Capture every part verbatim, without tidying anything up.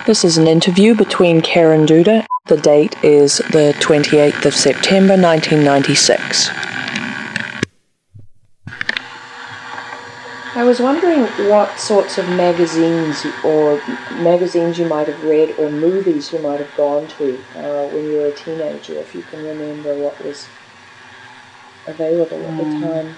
This is an interview between Karen Duda. The date is the twenty-eighth of September nineteen ninety-six. I was wondering what sorts of magazines or magazines you might have read or movies you might have gone to uh, when you were a teenager, if you can remember what was available at um, the time.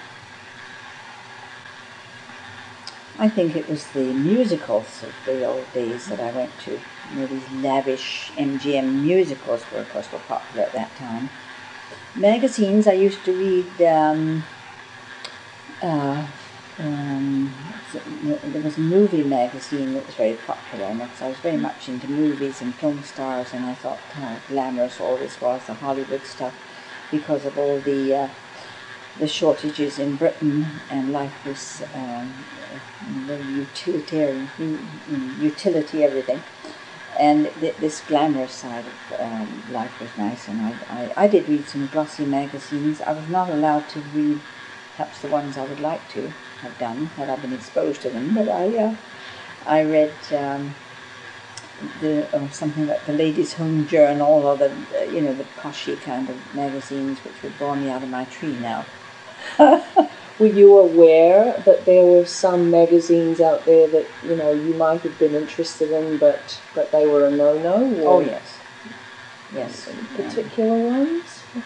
I think it was the musicals of the old days that I went to. You know, these lavish M G M musicals were, of course, were popular at that time. Magazines, I used to read, um, uh, um, there was a movie magazine that was very popular, and I was very much into movies and film stars, and I thought how glamorous all this was, the Hollywood stuff, because of all the uh, the shortages in Britain, and life was um, very utilitarian, utility, everything. And th- this glamorous side of um, life was nice, and I, I, I did read some glossy magazines. I was not allowed to read perhaps the ones I would like to have done had I been exposed to them, but I uh, I read um, the uh, something like the Ladies' Home Journal, or the uh, you know the poshy kind of magazines which would bore me out of my tree now. Were you aware that there were some magazines out there that, you know, you might have been interested in, but, but they were a no-no? Oh, yes. Yes. Particular yeah. ones?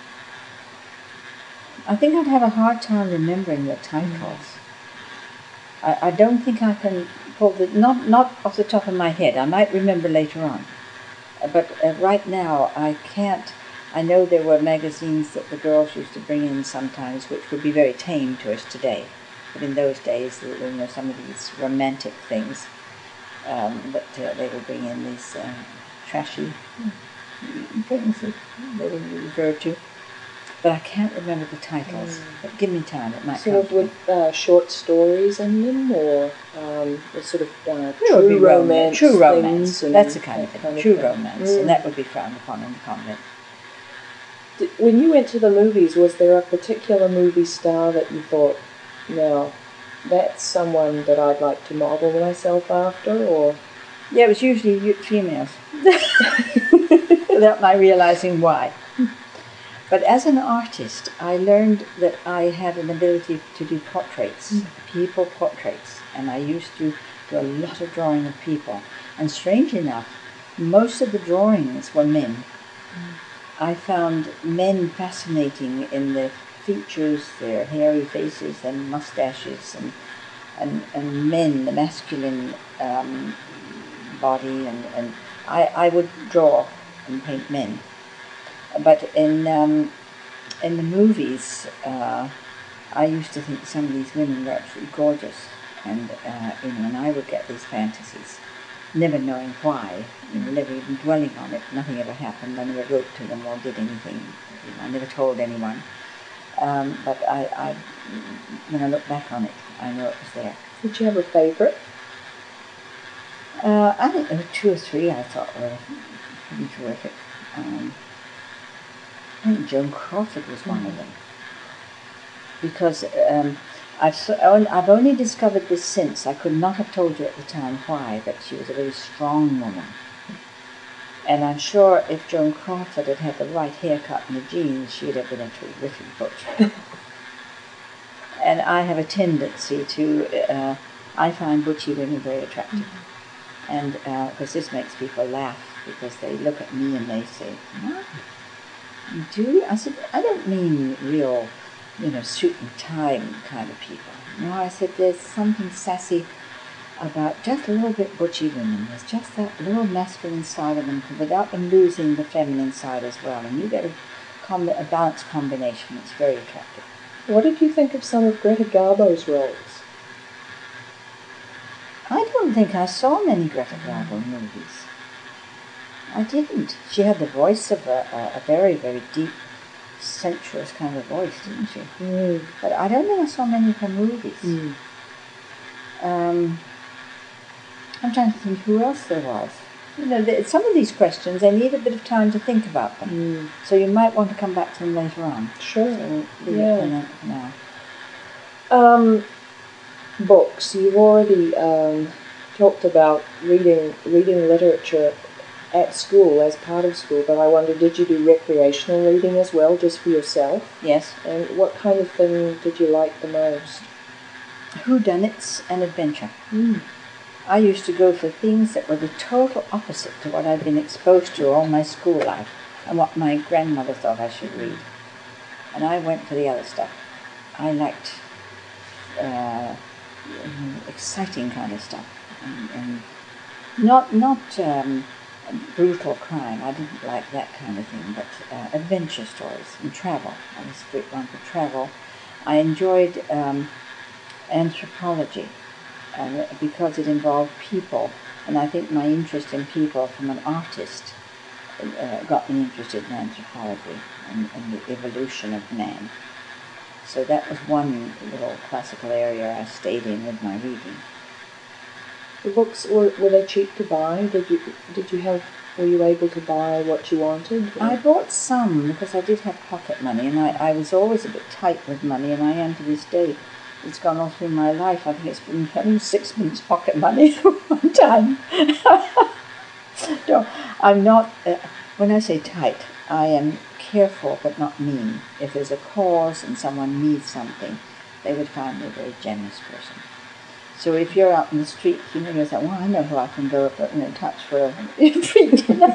I think I'd have a hard time remembering the titles. I, I don't think I can pull the, not, not off the top of my head. I might remember later on. But uh, right now, I can't. I know there were magazines that the girls used to bring in sometimes, which would be very tame to us today. But in those days, you know, some of these romantic things um, that uh, they would bring in, these uh, trashy things that they would refer to. But I can't remember the titles. Mm. But give me time; it might sort come of with uh, short stories in them, or um, sort of uh, true romance. romance. True romance. That's the kind of thing. Kind of true thing. romance, mm. and that would be frowned upon in the convent. When you went to the movies, was there a particular movie star that you thought, no, that's someone that I'd like to model myself after, or? Yeah, it was usually females, without my realizing why. But as an artist, I learned that I had an ability to do portraits, mm. people portraits, and I used to do a lot of drawing of people. And strange enough, most of the drawings were men. Mm. I found men fascinating in their features, their hairy faces and mustaches, and and, and men, the masculine um, body, and, and I, I would draw and paint men. But in um, in the movies, uh, I used to think some of these women were absolutely gorgeous, and uh, you know, and I would get these fantasies, never knowing why, you know, never even dwelling on it. Nothing ever happened. I never wrote to them or did anything. You know, I never told anyone. Um, but I, I, when I look back on it, I know it was there. Did you have a favourite? Uh, I think there were two or three I thought were pretty terrific. Um, I think Joan Crawford was one mm-hmm. of them, because um, I've, so, I've only discovered this since. I could not have told you at the time why, that she was a very strong woman. And I'm sure if Joan Crawford had had the right haircut and the jeans, she'd have been a terrific butch. And I have a tendency to, uh, I find butchy women very attractive. Mm-hmm. And because uh, this makes people laugh, because they look at me and they say, what? You do? I said, I don't mean real, you know, suit and tie kind of people. No, I said, there's something sassy about just a little bit butchy women. There's just that little masculine side of them, without them losing the feminine side as well. And you get a, com- a balanced combination. It's very attractive. What did you think of some of Greta Garbo's roles? I don't think I saw many Greta Garbo movies. I didn't. She had the voice of a, a, a very, very deep, sensuous kind of voice, didn't she? Mm. But I don't think I saw many of her movies. Mm. Um, I'm trying to think who else there was. You know, the, some of these questions, they need a bit of time to think about them. Mm. So you might want to come back to them later on. Sure. So leave yeah. it for now. Um, books. You've already um, talked about reading reading literature at school as part of school, but I wonder, did you do recreational reading as well, just for yourself? Yes. And what kind of thing did you like the most? Whodunits and adventure. Mm. I used to go for things that were the total opposite to what I'd been exposed to all my school life and what my grandmother thought I should read. And I went for the other stuff. I liked uh, exciting kind of stuff, and, and not not um, brutal crime. I didn't like that kind of thing, but uh, adventure stories and travel. I was a great one for travel. I enjoyed um, anthropology uh, because it involved people, and I think my interest in people from an artist uh, got me interested in anthropology and, and the evolution of man. So that was one little classical area I stayed in with my reading. The books, were, were they cheap to buy? Did you did you have were you able to buy what you wanted? Or? I bought some because I did have pocket money, and I, I was always a bit tight with money, and I am to this day. It's gone all through my life. I think it's been having sixpence pocket money at one time. No, I'm not. Uh, when I say tight, I am careful but not mean. If there's a cause and someone needs something, they would find me a very generous person. So if you're out in the street, you know, you're saying, well, I know who I can go you know, touch for a free dinner.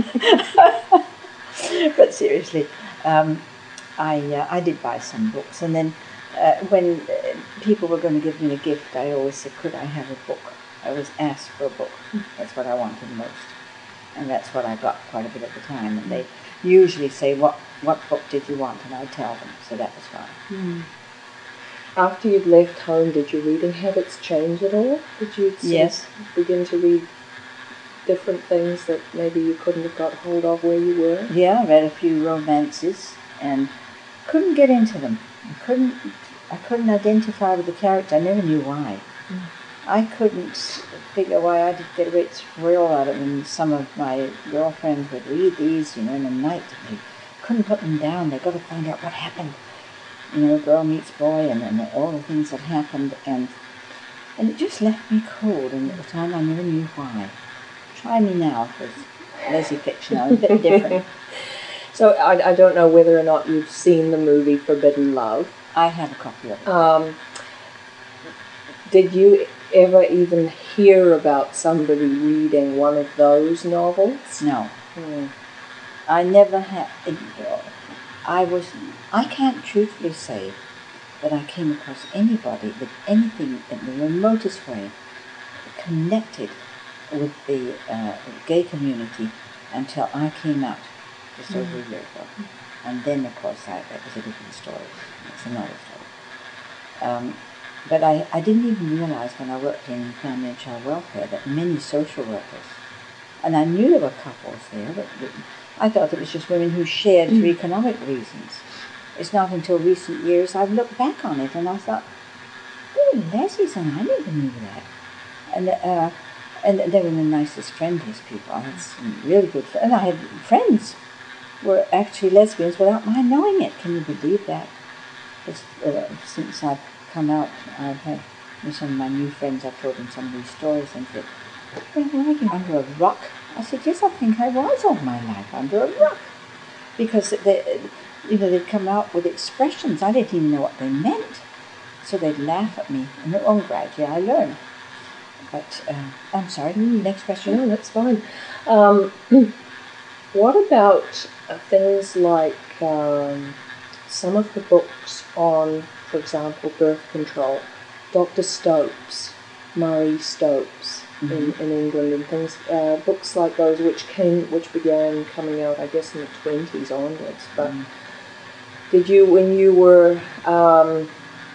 But seriously, um, I uh, I did buy some books, and then uh, when uh, people were going to give me a gift, I always said, could I have a book? I always asked for a book. That's what I wanted most. And that's what I got quite a bit at the time. And they usually say, what, what book did you want? And I tell them, so that was fine. Mm. After you'd left home, did your reading habits change at all? Did you yes. begin to read different things that maybe you couldn't have got hold of where you were? Yeah, I read a few romances and couldn't get into them. I couldn't, I couldn't identify with the character. I never knew why. Mm. I couldn't figure why I did get a great thrill out of them. Some of my girlfriends would read these, you know, in the night. They couldn't put them down. They got to find out what happened. You know, girl meets boy, and, and all the things that happened, and and it just left me cold. And at the time, I never knew why. Try me now, because Leslie fiction, I'm a bit different. So I, I don't know whether or not you've seen the movie Forbidden Love. I have a copy of it. Um, did you ever even hear about somebody reading one of those novels? No. Hmm. I never had. I was. I can't truthfully say that I came across anybody with anything in the remotest way connected with the uh, gay community until I came out just mm. over a year ago. And then, of course, I, that was a different story. It's another story. Um, but I, I didn't even realize when I worked in family and child welfare that many social workers, and I knew there were couples there, but I thought it was just women who shared for economic reasons. It's not until recent years I've looked back on it and I thought, oh, Leslie's and I never knew that. And uh, and they were the nicest, friendliest people. I had some really good friends. And I had friends who were actually lesbians without my knowing it. Can you believe that? It's, uh, since I've come out, I've had with some of my new friends, I've told them some of these stories and said, well, were you under a rock? I said, yes, I think I was all my life under a rock. Because they, you know, they'd come out with expressions. I didn't even know what they meant. So they'd laugh at me. And oh, gradually I learned. But, uh, I'm sorry, next question. No, that's fine. Um, what about uh, things like um, some of the books on, for example, birth control? Doctor Stopes, Marie Stopes mm-hmm. in, in England, and things, uh, books like those which came, which began coming out, I guess, in the twenties onwards. But mm. did you, when you were, um,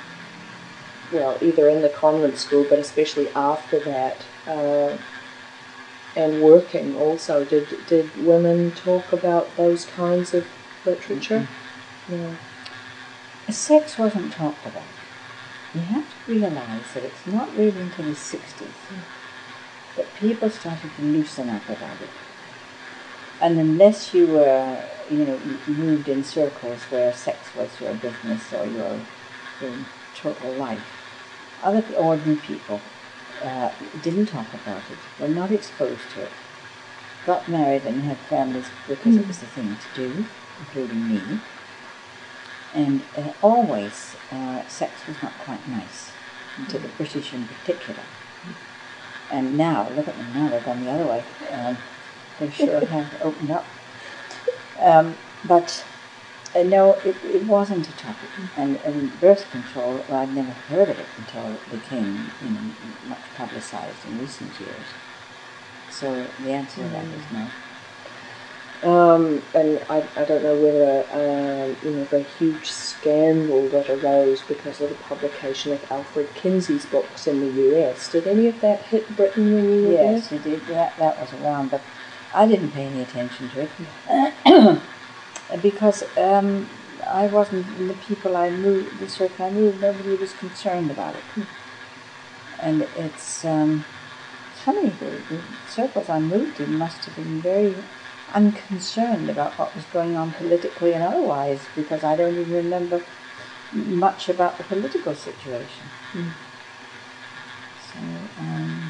well, either in the convent school, but especially after that, uh, and working also, did did women talk about those kinds of literature? Mm-hmm. Yeah. Sex wasn't talked about. You have to realize that it's not really until the sixties that people started to loosen up about it. And unless you were, you know, moved in circles where sex was your business or your, your total life, other ordinary people uh, didn't talk about it, were not exposed to it, got married and had families because mm. it was the thing to do, including me. And uh, always uh, sex was not quite nice, and to the British in particular. And now, look at them now, they've gone the other way. Um, they sure have opened up. Um, but uh, no, it, it wasn't a topic. And, and birth control, well, I'd never heard of it until it became, you know, much publicized in recent years. So the answer to that is no. Um, and I, I don't know whether, um, you know, the huge scandal that arose because of the publication of Alfred Kinsey's books in the U S, did any of that hit Britain when you were there? Yes, it did. That, that was around, but I didn't pay any attention to it because um, I wasn't, the people I knew, the circle I knew, nobody was concerned about it. And it's, um, it's funny, the, the circles I moved in must have been very unconcerned about what was going on politically and otherwise, because I don't even remember much about the political situation. Mm. So um,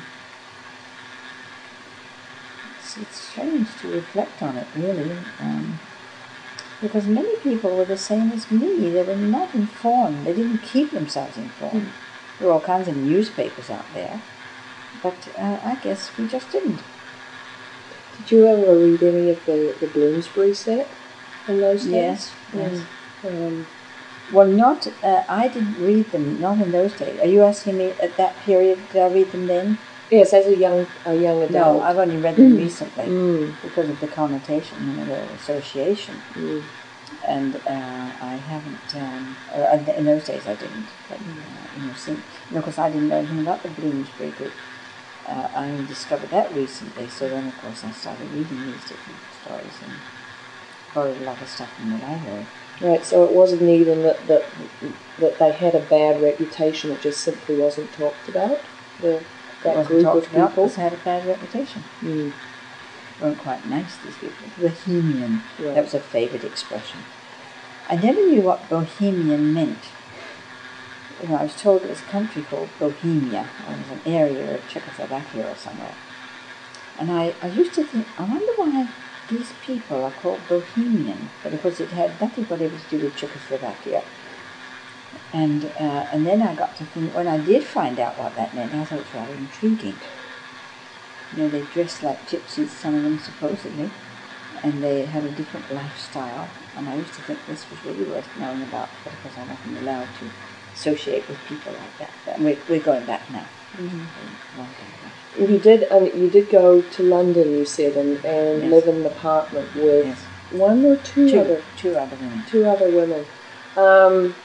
it's, it's strange to reflect on it, really, um, because many people were the same as me. They were not informed. They didn't keep themselves informed. Mm. There were all kinds of newspapers out there, but uh, I guess we just didn't. Did you ever read any of the, the Bloomsbury set in those days? Yes, yes. Um, well, not, uh, I didn't read them, not in those days. Are you asking me at that period, did I read them then? Yes, as a young a young adult. No, I've only read them recently mm. because of the connotation, you know, the association. Mm. And uh, I haven't, um, uh, in those days I didn't, but, uh, you know, since, you know, because I didn't know anything about the Bloomsbury group. Uh, I discovered that recently, so then of course I started reading these different stories and borrowed a lot of stuff from what I heard. Right, so it wasn't even that, that that they had a bad reputation, it just simply wasn't talked about? The, that wasn't group talked of about, people? It had a bad reputation. Mm. They weren't quite nice, these people. Bohemian, right. That was a favourite expression. I never knew what bohemian meant. You know, I was told it was a country called Bohemia, or it was an area of Czechoslovakia or somewhere. And I, I used to think, I wonder why these people are called Bohemian, but of course it had nothing whatever to do with Czechoslovakia. And uh, and then I got to think, when I did find out what that meant, I thought it was rather intriguing. You know, they dressed like gypsies, some of them supposedly, and they had a different lifestyle. And I used to think this was really worth knowing about, but of course I wasn't allowed to associate with people like that. But we're, we're going back now. Mm-hmm. You did um, you did go to London, you said, and, and yes. live in an apartment with yes. one or two, two other two other women. Two other women. Um,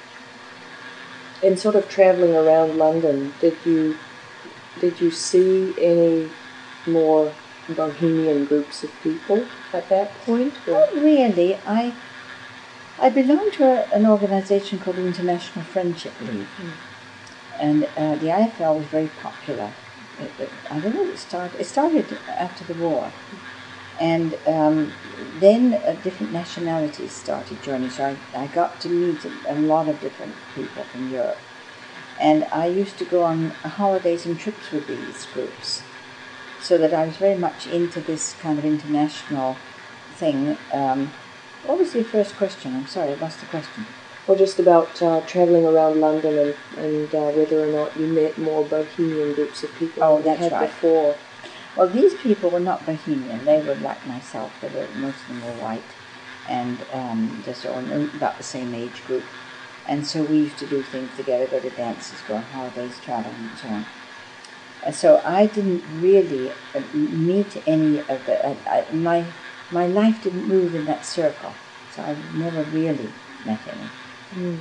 and sort of travelling around London, did you did you see any more bohemian groups of people at that point? Or? Not really. I I belonged to a, an organisation called the International Friendship League, mm. and uh, the I F L was very popular. It, it, I don't know when it started. It started after the war, and um, then uh, different nationalities started joining. So I, I got to meet a, a lot of different people from Europe, and I used to go on holidays and trips with these groups, so that I was very much into this kind of international thing. Um, What was your first question? I'm sorry, I lost the question. Well, just about uh, travelling around London and, and uh, whether or not you met more bohemian groups of people oh, than that's you had right. before. Well, these people were not bohemian. They were like myself. They were, most of them were white and um, just all about the same age group. And so we used to do things together, go to dances, go on holidays, travel, and so on. Uh, so I didn't really uh, meet any of the... Uh, I, my My life didn't move in that circle, so I never really met any. Mm.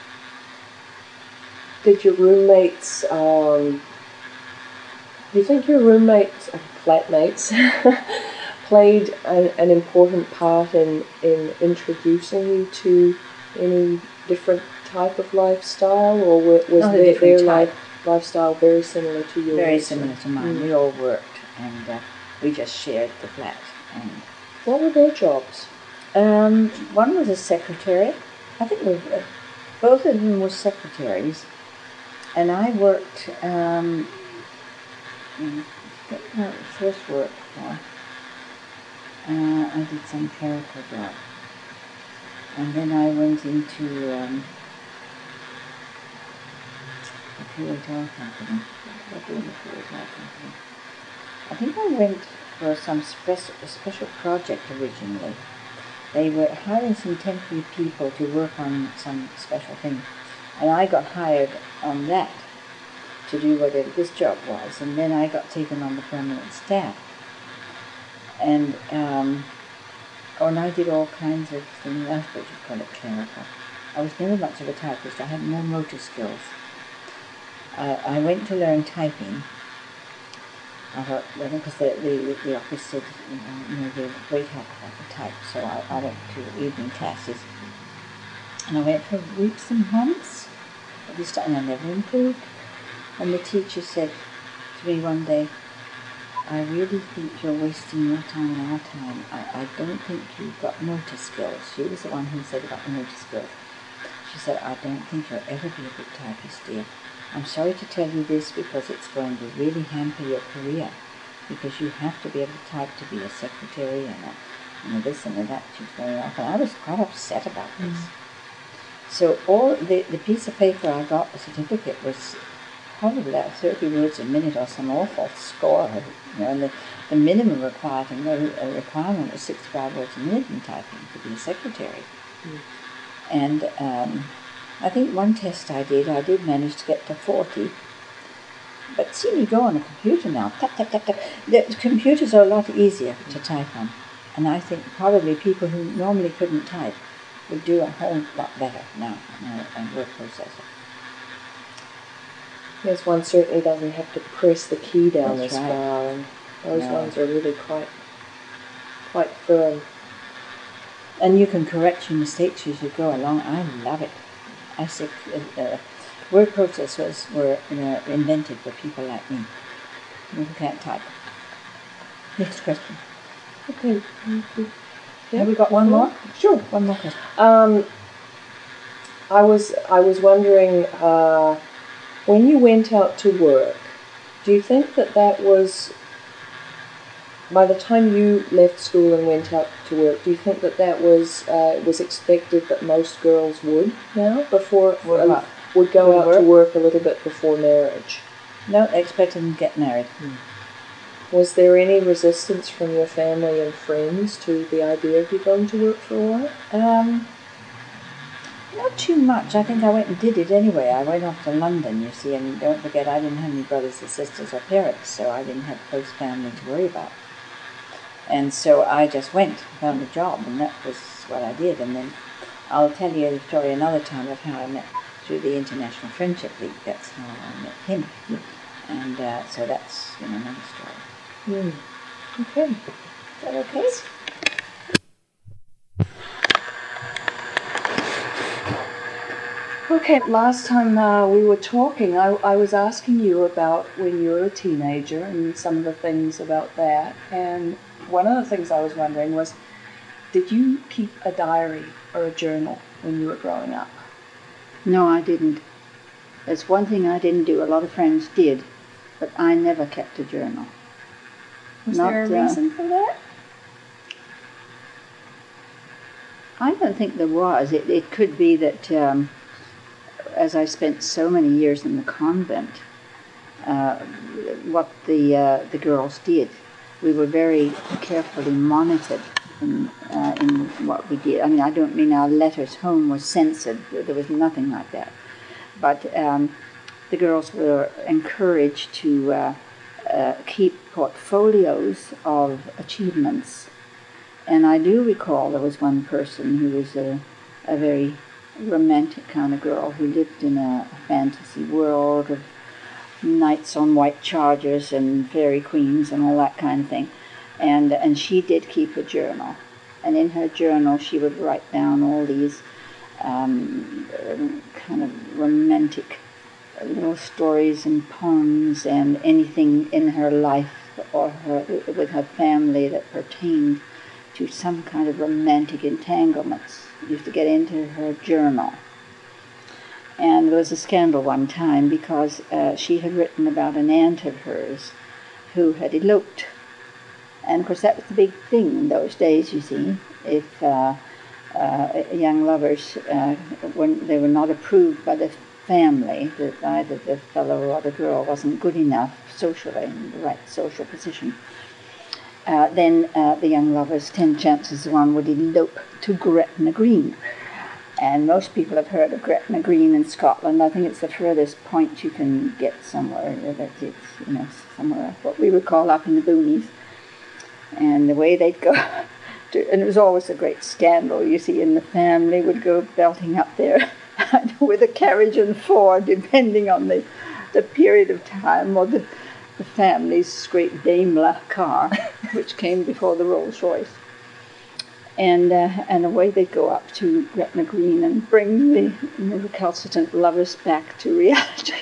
Did your roommates, um, do you think your roommates, uh, flatmates, played a, an important part in, in introducing you to any different type of lifestyle, or was Not their, their type. life, lifestyle very similar to yours? Very similar to mine. Mm. We all worked, and uh, we just shared the flat. And what were their jobs? Um, one was a secretary. I think we, uh, both of them were secretaries. And I worked um, in the first work for, uh, I did some clerical job. And then I went into um, a P H R company. What did I do in the P H R company? I think I went for some special, special project originally. They were hiring some temporary people to work on some special thing. And I got hired on that to do whatever this job was. And then I got taken on the permanent staff. And um, oh, and I did all kinds of things. I suppose you call it clerical. I was never much of a typist. I had no motor skills. Uh, I went to learn typing. I thought, well, because the, the, the office said, you know, you know, they're great help if I could type. So I, I went to evening classes. And I went for weeks and months at this time, and I never improved. And the teacher said to me one day, I really think you're wasting your time and our time. I, I don't think you've got motor skills. She was the one who said about the motor skills. She said, I don't think you'll ever be a good typist, dear. I'm sorry to tell you this because it's going to really hamper your career, because you have to be able to type to be a secretary and a, you know, this and that. She's going off, and I was quite upset about this. Mm. So all the, the piece of paper I got, the certificate, was probably about thirty words a minute or some awful score. You know, and the, the minimum requirement, the requirement was sixty-five words a minute in typing to be a secretary. Mm. And um, I think one test I did, I did manage to get to forty. But see me go on a computer now, tap, tap, tap, tap. The computers are a lot easier to type on. And I think probably people who normally couldn't type would do a whole lot better now on a word processor. Yes, one certainly doesn't have to press the key down That's as right. far, and those No. ones are really quite, quite firm. And you can correct your mistakes as you go along. I love it. I say uh, uh, word processors were you know, invented for people like me, who can't type. Next question. Okay. Yeah. Have we got one more? Sure. One more question. Um, I was I was wondering, uh, when you went out to work, do you think that that was, by the time you left school and went out to work, do you think that that was uh, was expected that most girls would now before Would uh, would go would out work? to work a little bit before marriage? No, expect them to get married. Hmm. Was there any resistance from your family and friends to the idea of you going to work for a while? Um, not too much. I think I went and did it anyway. I went off to London, you see, and don't forget I didn't have any brothers or sisters or parents, so I didn't have a close family to worry about. And so I just went, found a job, and that was what I did. And then I'll tell you the story another time of how I met through the International Friendship League. That's how I met him. And uh, so that's, you know, another story. Mm. Okay. Is that okay? Okay, last time uh, we were talking, I, I was asking you about when you were a teenager and some of the things about that. And one of the things I was wondering was, did you keep a diary or a journal when you were growing up? No, I didn't. That's one thing I didn't do. A lot of friends did, but I never kept a journal. Was Not, there a uh, reason for that? I don't think there was. It, it could be that um, as I spent so many years in the convent, uh, what the uh, the girls did, we were very carefully monitored in, uh, in what we did. I mean, I don't mean our letters home were censored. There was nothing like that. But um, the girls were encouraged to uh, uh, keep portfolios of achievements. And I do recall there was one person who was a, a very romantic kind of girl who lived in a, a fantasy world of knights on white chargers and fairy queens and all that kind of thing. And, and she did keep a journal. And in her journal she would write down all these um, kind of romantic little stories and poems and anything in her life or her with her family that pertained to some kind of romantic entanglements. Used to get into her journal. And there was a scandal one time because uh, she had written about an aunt of hers who had eloped. And of course that was the big thing in those days, you see. If uh, uh, young lovers, uh, when they were not approved by the family, that either the fellow or the girl wasn't good enough socially, in the right social position, uh, then uh, the young lovers, ten chances one would elope to Gretna Green. And most people have heard of Gretna Green in Scotland. I think it's the furthest point you can get somewhere that it's, you know, somewhere what we would call up in the boonies. And the way they'd go, to, and it was always a great scandal, you see, and the family would go belting up there with a carriage and four, depending on the, the period of time, or the, the family's great Daimler car, which came before the Rolls Royce. And uh, and away they'd go up to Gretna Green and bring the, you know, recalcitrant lovers back to reality.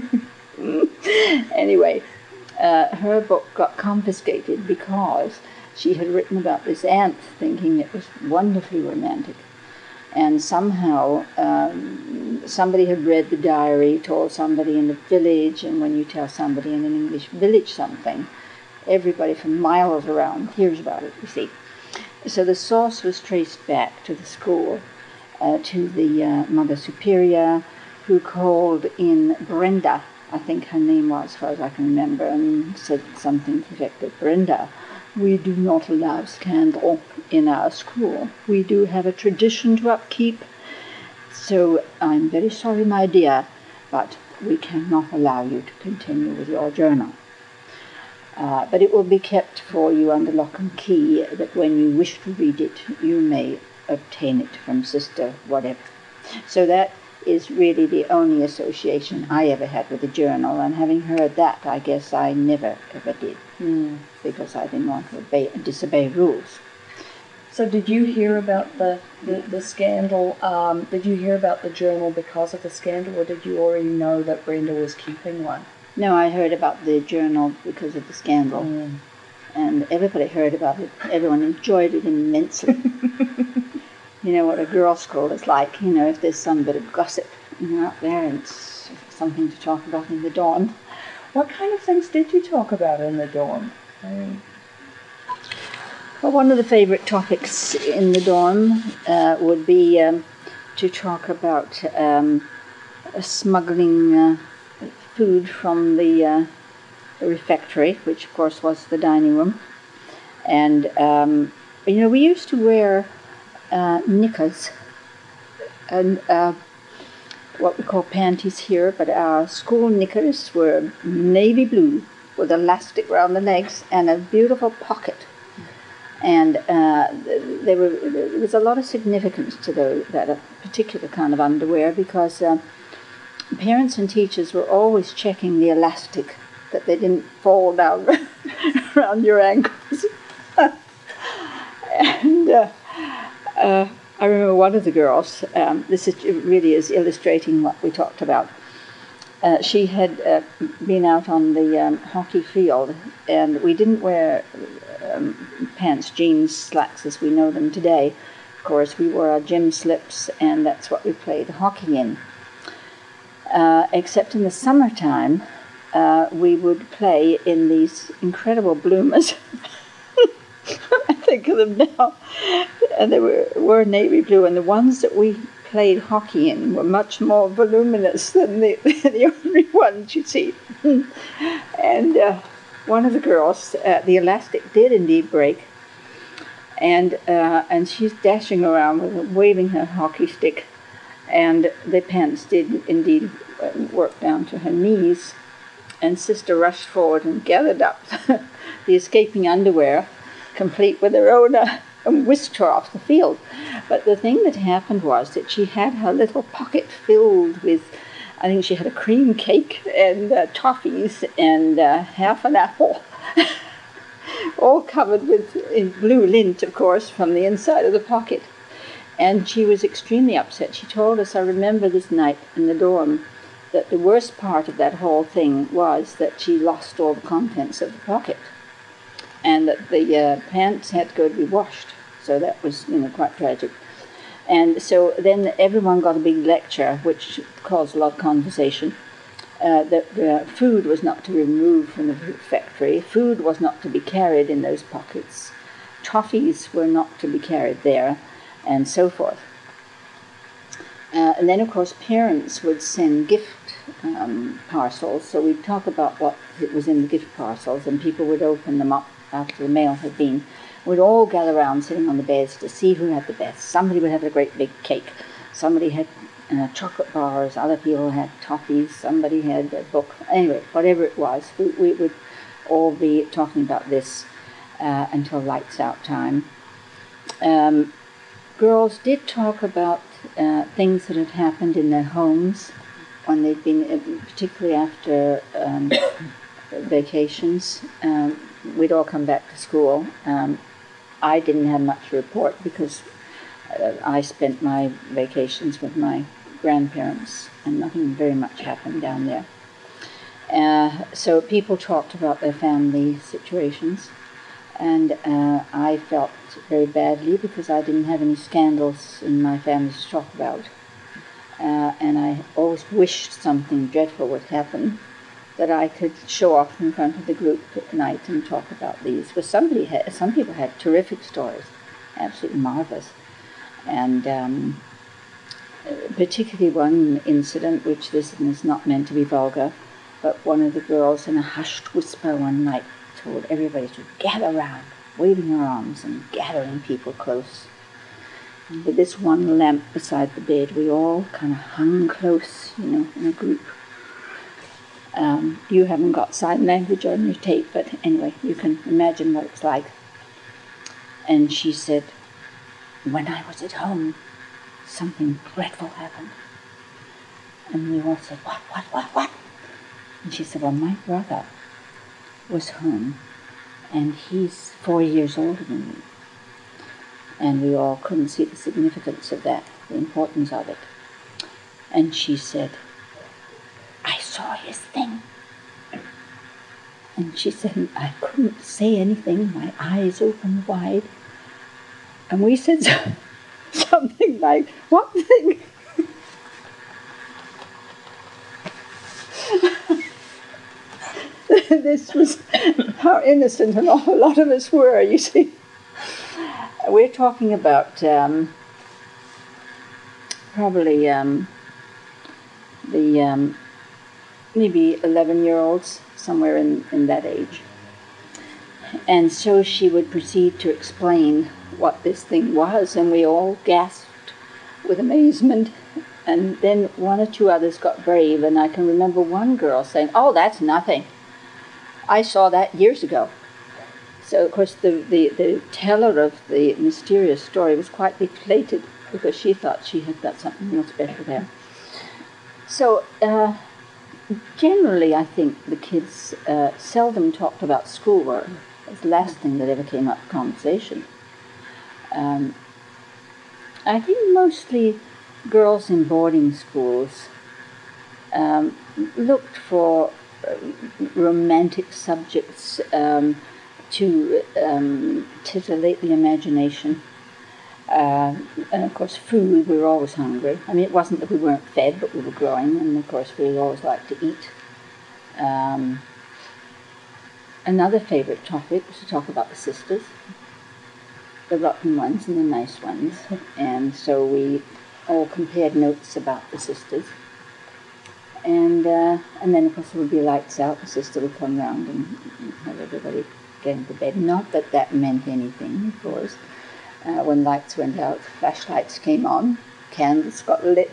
Anyway, uh, her book got confiscated because she had written about this aunt, thinking it was wonderfully romantic. And somehow um, somebody had read the diary, told somebody in the village, and when you tell somebody in an English village something, everybody from miles around hears about it, you see. So the source was traced back to the school, uh, to the uh, Mother Superior, who called in Brenda, I think her name was, as far as I can remember, and said something to the effect of, Brenda, we do not allow scandal in our school. We do have a tradition to upkeep, so I'm very sorry, my dear, but we cannot allow you to continue with your journal. Uh, but it will be kept for you under lock and key, that when you wish to read it, you may obtain it from Sister whatever. So that is really the only association I ever had with the journal, and having heard that, I guess I never ever did, mm. because I didn't want to obey, disobey rules. So did you hear about the, the, the scandal, um, did you hear about the journal because of the scandal, or did you already know that Brenda was keeping one? No, I heard about the journal because of the scandal, mm. and everybody heard about it. Everyone enjoyed it immensely. You know what a girls' school is like, you know, if there's some bit of gossip, you know, out there, and it's something to talk about in the dorm. What kind of things did you talk about in the dorm? I mean, well, one of the favorite topics in the dorm uh, would be um, to talk about um, smuggling uh, food from the, uh, the refectory, which of course was the dining room. And, um, you know, we used to wear uh, knickers and uh, what we call panties here, but our school knickers were navy blue with elastic round the legs and a beautiful pocket. And uh, there, were, there was a lot of significance to those, that particular kind of underwear, because uh, parents and teachers were always checking the elastic, that they didn't fall down around your ankles. And uh, uh, I remember one of the girls, um, this is, really is illustrating what we talked about. Uh, she had uh, been out on the um, hockey field, and we didn't wear um, pants, jeans, slacks as we know them today. Of course, we wore our gym slips, and that's what we played hockey in. Uh, except in the summertime, uh, we would play in these incredible bloomers. I think of them now. And they were, were navy blue, and the ones that we played hockey in were much more voluminous than the, the ordinary ones you see. And uh, one of the girls, uh, the elastic did indeed break, and uh, and she's dashing around with, waving her hockey stick, and the pants did indeed work down to her knees, and Sister rushed forward and gathered up the escaping underwear, complete with her own, uh, and whisked her off the field. But the thing that happened was that she had her little pocket filled with, I think she had a cream cake and uh, toffees and uh, half an apple, all covered with in blue lint, of course, from the inside of the pocket. And she was extremely upset. She told us, I remember this night in the dorm, that the worst part of that whole thing was that she lost all the contents of the pocket, and that the uh, pants had to go to be washed. So that was, you know, quite tragic. And so then everyone got a big lecture, which caused a lot of conversation. Uh, that the food was not to be removed from the factory, food was not to be carried in those pockets, toffees were not to be carried there, and so forth. Uh, and then, of course, parents would send gift um, parcels, so we'd talk about what it was in the gift parcels, and people would open them up after the mail had been. We'd all gather around sitting on the beds to see who had the best. Somebody would have a great big cake, somebody had Uh, chocolate bars, other people had toffees, somebody had a book. Anyway, whatever it was, we, we would all be talking about this uh, until lights out time. Um, girls did talk about uh, things that had happened in their homes when they'd been, particularly after um, vacations. Um, we'd all come back to school. Um, I didn't have much to report because Uh, I spent my vacations with my grandparents, and nothing very much happened down there. Uh, so people talked about their family situations, and uh, I felt very badly because I didn't have any scandals in my family to talk about. Uh, and I always wished something dreadful would happen, that I could show off in front of the group at night and talk about these. Because somebody had, some people had terrific stories, absolutely marvelous. And um, particularly one incident, which this is not meant to be vulgar, but one of the girls in a hushed whisper one night told everybody to gather round, waving her arms and gathering people close. And with this one lamp beside the bed, we all kind of hung close, you know, in a group. Um, you haven't got sign language on your tape, but anyway, you can imagine what it's like. And she said, when I was at home, something dreadful happened. And we all said, what, what, what, what? And she said, well, my brother was home, and he's four years older than me. And we all couldn't see the significance of that, the importance of it. And she said, I saw his thing. And she said, I couldn't say anything, my eyes opened wide. And we said something like, what thing? This was how innocent an awful lot of us were, you see. We're talking about um, probably um, the um, maybe eleven-year-olds, somewhere in, in that age. And so she would proceed to explain what this thing was, and we all gasped with amazement. And then one or two others got brave, and I can remember one girl saying, oh, that's nothing. I saw that years ago. So, of course, the, the, the teller of the mysterious story was quite deflated because she thought she had got something real special there. So, uh, generally, I think the kids uh, seldom talked about schoolwork. It's the last thing that ever came up in conversation. Um, I think mostly girls in boarding schools um, looked for uh, romantic subjects um, to um, titillate the imagination. Uh, and of course, food, we were always hungry. I mean, it wasn't that we weren't fed, but we were growing, and of course, we always liked to eat. Um, another favorite topic was to talk about the sisters, the rotten ones and the nice ones. And so we all compared notes about the sisters. And uh, and then, of course, there would be lights out. The sister would come round and have everybody get into bed. Not that that meant anything, of course. Uh, when lights went out, flashlights came on, candles got lit.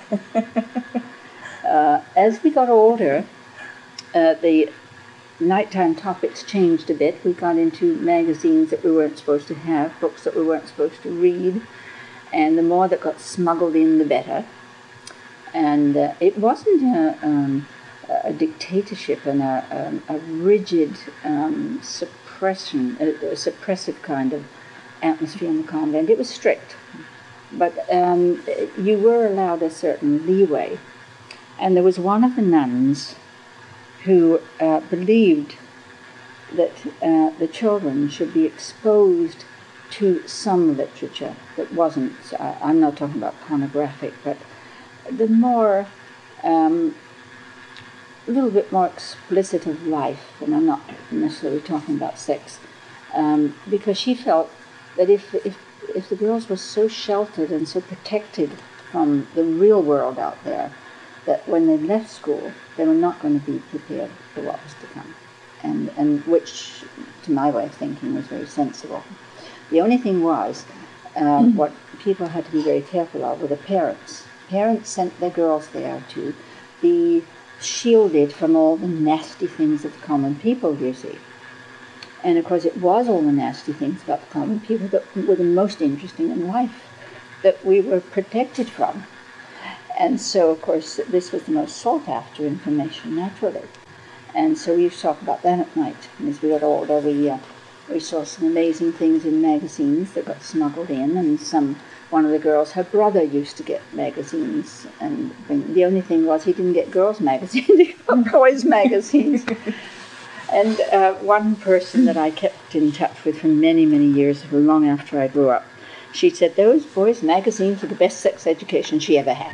uh, as we got older, uh, the nighttime topics changed a bit. We got into magazines that we weren't supposed to have, books that we weren't supposed to read, and the more that got smuggled in, the better. And uh, it wasn't a, um, a dictatorship and a, um, a rigid um, suppression, a, a suppressive kind of atmosphere in the convent. It was strict, but um, you were allowed a certain leeway. And there was one of the nuns who uh, believed that uh, the children should be exposed to some literature that wasn't, uh, I'm not talking about pornographic, but the more um, a little bit more explicit of life, and I'm not necessarily talking about sex, um, because she felt that if, if if the girls were so sheltered and so protected from the real world out there, that when they left school, they were not going to be prepared for what was to come, and and which, to my way of thinking, was very sensible. The only thing was, uh, mm. what people had to be very careful of were the parents. Parents sent their girls there to be shielded from all the nasty things of the common people, you see. And of course it was all the nasty things about the common people that were the most interesting in life, that we were protected from. And so, of course, this was the most sought after information, naturally. And so we used to talk about that at night. And as we got older, we, uh, we saw some amazing things in magazines that got smuggled in, and some... One of the girls, her brother used to get magazines, and the only thing was he didn't get girls' magazines, he got boys' magazines. And uh, one person that I kept in touch with for many, many years, long after I grew up, she said those boys' magazines were the best sex education she ever had.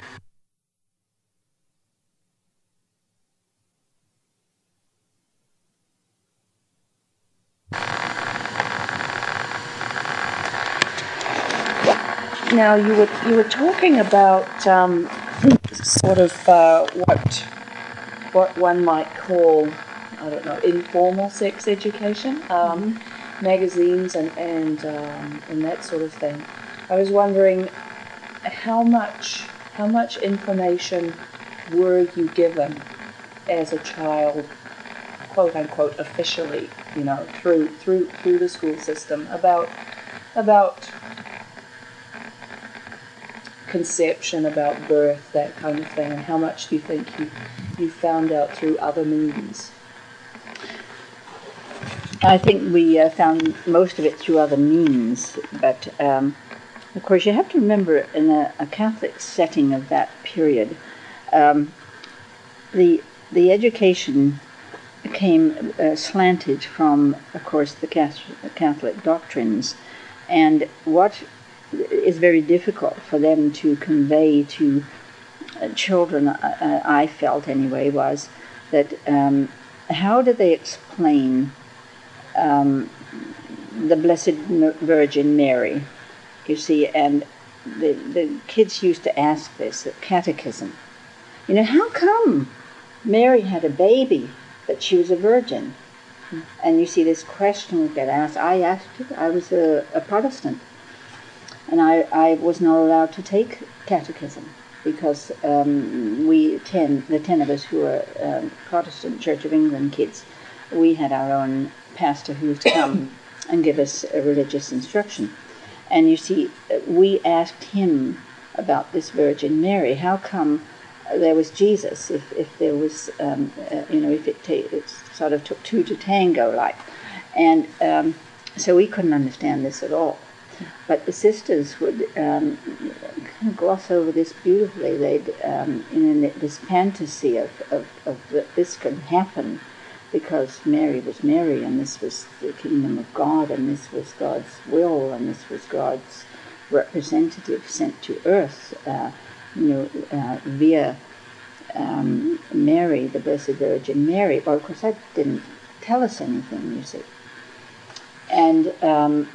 Now you were you were talking about um, sort of uh, what what one might call, I don't know, informal sex education, um, mm-hmm. magazines and and um, and that sort of thing. I was wondering how much how much information were you given as a child, quote unquote, officially, you know, through through through the school system about about conception, about birth, that kind of thing, and how much do you think you you found out through other means? I think we uh, found most of it through other means, but um, of course you have to remember, in a, a Catholic setting of that period, um, the the education came uh, slanted from, of course, the Catholic doctrines, and what is very difficult for them to convey to uh, children, uh, I felt anyway, was that um, how do they explain um, the Blessed Virgin Mary, you see, and the, the kids used to ask this at catechism. You know, how come Mary had a baby, but she was a virgin? Mm. And you see, this question would get asked. I asked it. I was a, a Protestant. And I, I was not allowed to take catechism because um, we, ten, the ten of us who were um, Protestant Church of England kids, we had our own pastor who would come and give us a religious instruction. And you see, we asked him about this Virgin Mary. How come there was Jesus if, if there was, um, uh, you know, if it, ta- it sort of took two to tango, like. And um, so we couldn't understand this at all. But the sisters would um, kind of gloss over this beautifully. They'd, um, in this fantasy of, of, of that this could happen because Mary was Mary, and this was the kingdom of God, and this was God's will, and this was God's representative sent to earth, uh, you know, uh, via um, Mary, the Blessed Virgin Mary. Well, of course, that didn't tell us anything, you see. And um,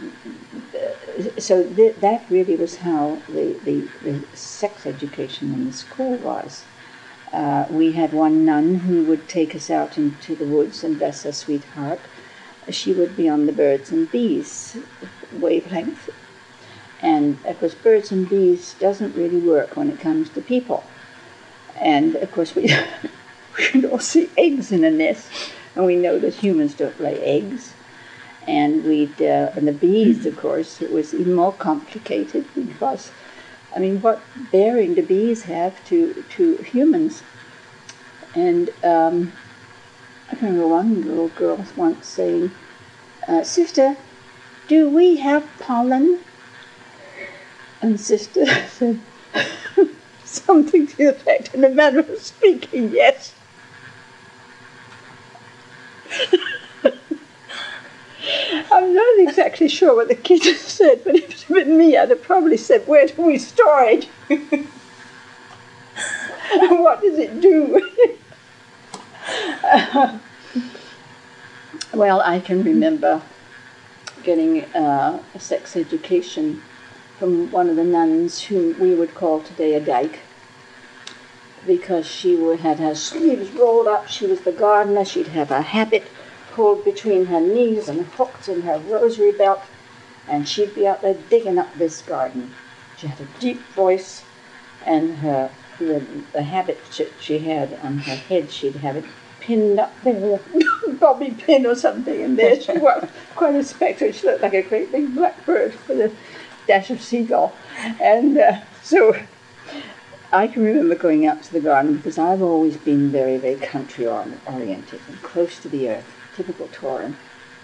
so th- that really was how the, the, the sex education in the school was. Uh, we had one nun who would take us out into the woods, and bless her sweetheart, she would be on the birds and bees wavelength. And of course, birds and bees doesn't really work when it comes to people. And of course, we, we could all see eggs in a nest, and we know that humans don't lay eggs. And we'd, uh, and the bees, of course, it was even more complicated because, I mean, what bearing do bees have to, to humans? And um, I can remember one little girl once saying, uh, "Sister, do we have pollen?" And Sister said something to the effect, in a manner of speaking, yes. I'm not exactly sure what the kids said, but if it had been me, I'd have probably said, "Where do we store it? And what does it do?" Well, I can remember getting uh, a sex education from one of the nuns who we would call today a dyke, because she would had her sleeves rolled up. She was the gardener. She'd have her habit pulled between her knees and hooked in her rosary belt, and she'd be out there digging up this garden. She had a deep voice, and her the, the habit she, she had on her head, she'd have it pinned up there with a bobby pin or something, and there she was, quite a spectre. She looked like a great big blackbird with a dash of seagull. And uh, so I can remember going out to the garden, because I've always been very, very country oriented and close to the earth, typical Torin.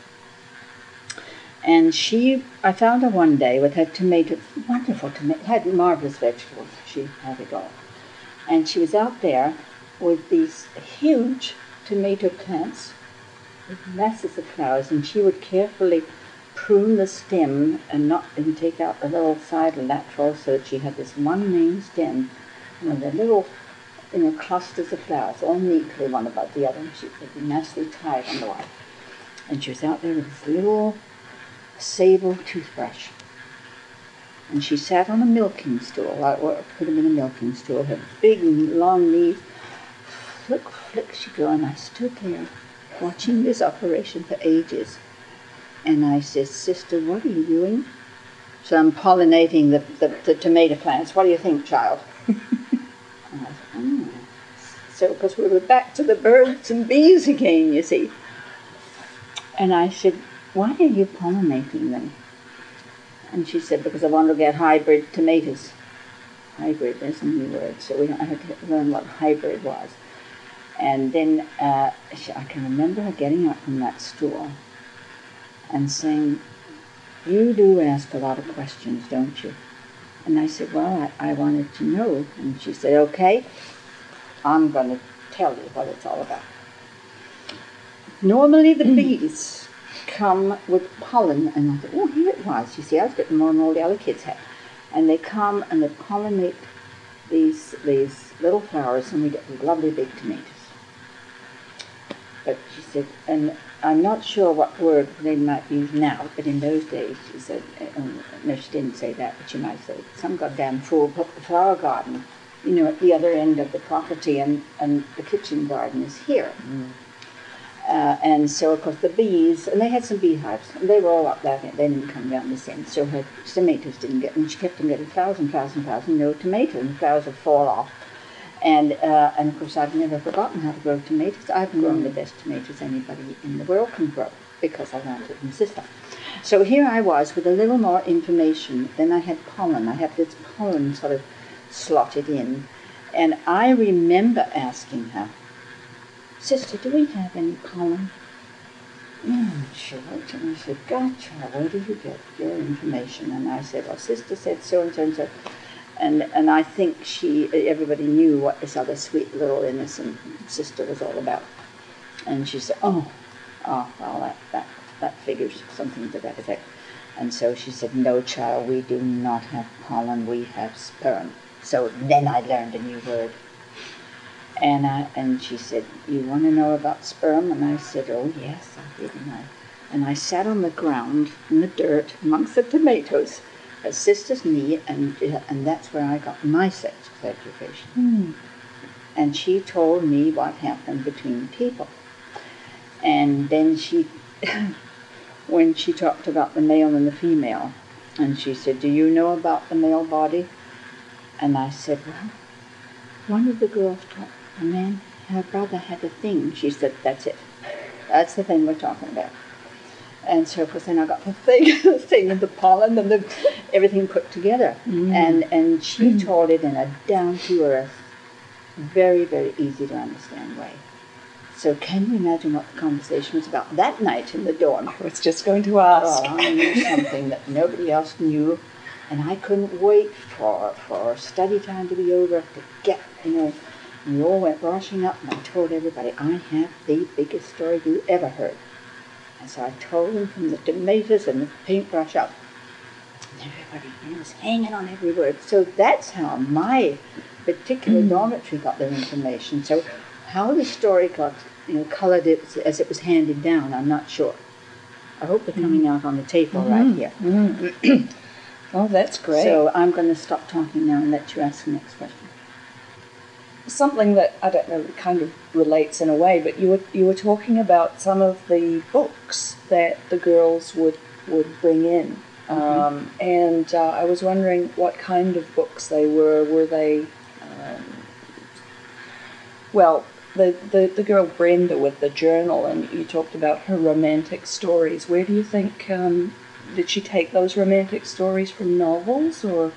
And she, I found her one day with her tomatoes, wonderful tomatoes, had marvelous vegetables. She had it all. And she was out there with these huge tomato plants with masses of flowers, and she would carefully prune the stem and not and take out the little side laterals, so that she had this one main stem with the little, you know, clusters of flowers, all neatly one above the other, and she would be nicely tied on the wire. And she was out there with this little sable toothbrush, and she sat on a milking stool, like what could have been a milking stool, her big long knees, flick, flick she go, and I stood there watching this operation for ages. And I said, "Sister, what are you doing?" So I'm pollinating the, the, the tomato plants. What do you think, child? And I said, oh. So, because we were back to the birds and bees again, you see. And I said, "Why are you pollinating them?" And she said, "Because I want to get hybrid tomatoes." Hybrid is a new word, so we, I had to learn what hybrid was. And then uh, she, I can remember her getting up from that stool and saying, "You do ask a lot of questions, don't you?" And I said, "Well, I, I wanted to know." And she said, "Okay, I'm going to tell you what it's all about. Normally the bees come with pollen," and I thought, oh, here it was. You see, I was getting more than all the other kids had. And they come and they pollinate these these little flowers, and we get lovely big tomatoes. But she said, and I'm not sure what word they might use now, but in those days, she said, um, no, she didn't say that, but she might say, "Some goddamn fool put the flower garden, you know, at the other end of the property, and, and the kitchen garden is here." Mm. Uh, and so, of course, the bees, and they had some beehives, and they were all up there, they didn't come down this end, so her tomatoes didn't get, and she kept on getting flowers and flowers and flowers, and no tomatoes, and the flowers would fall off. And, uh, and of course, I've never forgotten how to grow tomatoes. I've grown the best tomatoes anybody in the world can grow, because I learned it from Sister. So here I was with a little more information. Then I had pollen. I had this pollen sort of slotted in. And I remember asking her, "Sister, do we have any pollen?" Mm, sure. And I said, "God, child, where do you get your information?" And I said, "Well, Sister said so and so and so." And and I think she, everybody knew what this other sweet little innocent sister was all about. And she said, "Oh, oh, well, that, that, that figures something to that effect." And so she said, "No, child, we do not have pollen, we have sperm." So then I learned a new word. And I, and she said, "You want to know about sperm?" And I said, "Oh, yes, I did." And I, and I sat on the ground in the dirt amongst the tomatoes at Sister's knee, and and that's where I got my sex education. Mm. And she told me what happened between people. And then she, when she talked about the male and the female, and she said, "Do you know about the male body?" And I said, "Well, one of the girls told a man, her brother had a thing." She said, "That's it. That's the thing we're talking about." And so, of course, then I got the thing, the thing of the pollen and the, everything put together. Mm. And and she mm. told it in a down-to-earth, very, very easy to understand way. So can you imagine what the conversation was about that night in the dorm? I was just going to ask. Oh, I knew something that nobody else knew, and I couldn't wait for for study time to be over to get, you know, we all went rushing up, and I told everybody, "I have the biggest story you ever heard." And so I told them from the tomatoes and the paintbrush up. And everybody was hanging on every word. So that's how my particular mm. dormitory got their information. So how the story got, you know, colored it as it was handed down, I'm not sure. I hope they're coming out on the tape all right here. Mm-hmm. Oh, that's great. So I'm going to stop talking now and let you ask the next question. Something that, I don't know, kind of relates in a way, but you were you were talking about some of the books that the girls would, would bring in. Mm-hmm. Um, and uh, I was wondering what kind of books they were. Were they, um, well, the, the, the girl Brenda with the journal, and you talked about her romantic stories. Where do you think, um, did she take those romantic stories from novels, or?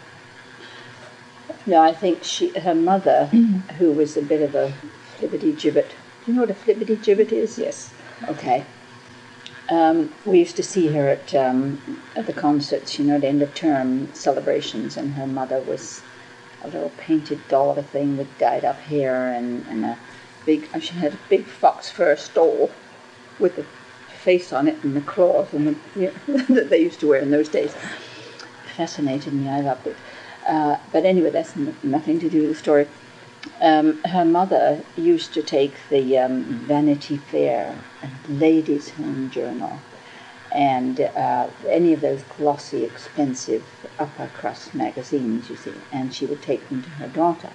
No, I think she, her mother, who was a bit of a flibbity-gibbet. Do you know what a flibbity-gibbet is? Yes. Okay. Um, we used to see her at um, at the concerts, you know, at end of term celebrations, and her mother was a little painted doll of a thing with dyed-up hair and, and a big. She had a big fox fur stole with the face on it and the claws and the, you know, that they used to wear in those days. Fascinated me. I loved it. Uh, but anyway, that's n- nothing to do with the story. Um, her mother used to take the um, Vanity Fair and Ladies' Home Journal and uh, any of those glossy, expensive upper crust magazines, you see, and she would take them to her daughter.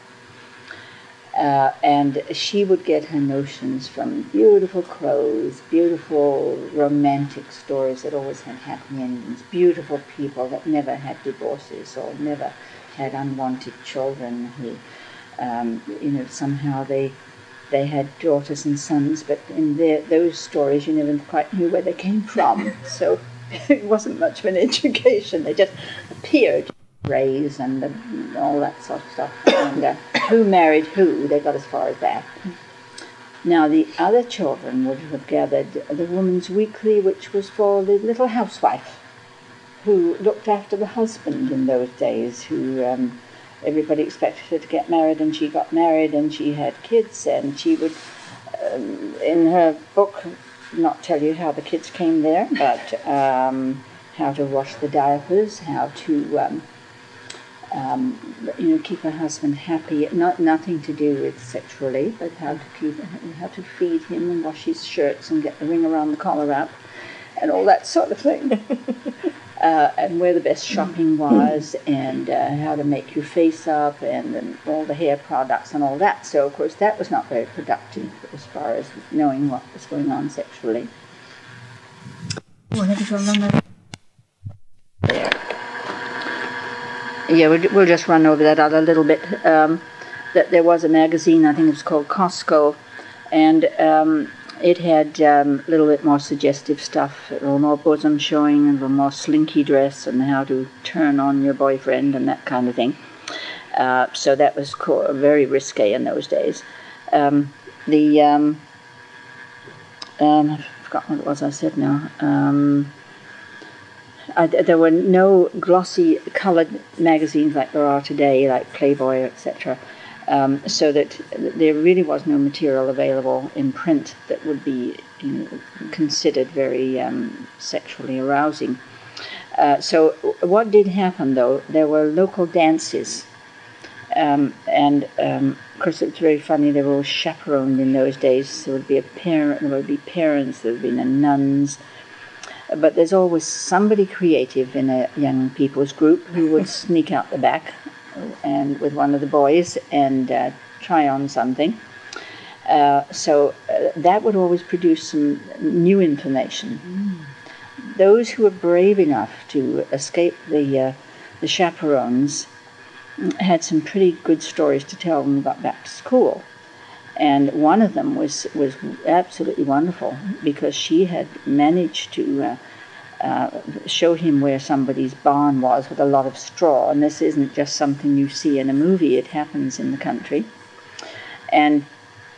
Uh, and she would get her notions from beautiful clothes, beautiful romantic stories that always had happy endings, beautiful people that never had divorces or never had unwanted children who, um, you know, somehow they they had daughters and sons, but in their, those stories you never quite knew where they came from. So it wasn't much of an education. They just appeared. Rays and the, all that sort of stuff. And uh, who married who, they got as far as that. Now the other children would have gathered the Woman's Weekly, which was for the little housewife who looked after the husband in those days, who um, everybody expected her to get married, and she got married and she had kids, and she would, um, in her book, not tell you how the kids came there, but um, how to wash the diapers, how to um, Um, you know, keep her husband happy. Not nothing to do with sexually, but how to keep, how to feed him and wash his shirts and get the ring around the collar up, and all that sort of thing. uh, and where the best shopping was, and uh, how to make your face up, and, and all the hair products and all that. So of course that was not very productive as far as knowing what was going on sexually. Yeah, we'll, we'll just run over that a little bit. Um, that there was a magazine, I think it was called Costco, and um, it had um, a little bit more suggestive stuff, a little more bosom showing, a little more slinky dress, and how to turn on your boyfriend and that kind of thing. Uh, so that was co- very risque in those days. Um, the um, um, I've forgotten what it was I said now. Um, Uh, there were no glossy coloured magazines like there are today, like Playboy, et cetera. Um, so that there really was no material available in print that would be, you know, considered very um, sexually arousing. Uh, so what did happen, though, there were local dances. Um, and um, of course, it was very funny. They were all chaperoned in those days. There would be a parent, there would be parents, there would be the nuns. But there's always somebody creative in a young people's group who would sneak out the back and with one of the boys and uh, try on something. Uh, so uh, that would always produce some new information. Mm. Those who were brave enough to escape the uh, the chaperones had some pretty good stories to tell when they got back to school. And one of them was, was absolutely wonderful because she had managed to uh, uh, show him where somebody's barn was with a lot of straw. And this isn't just something you see in a movie, it happens in the country. And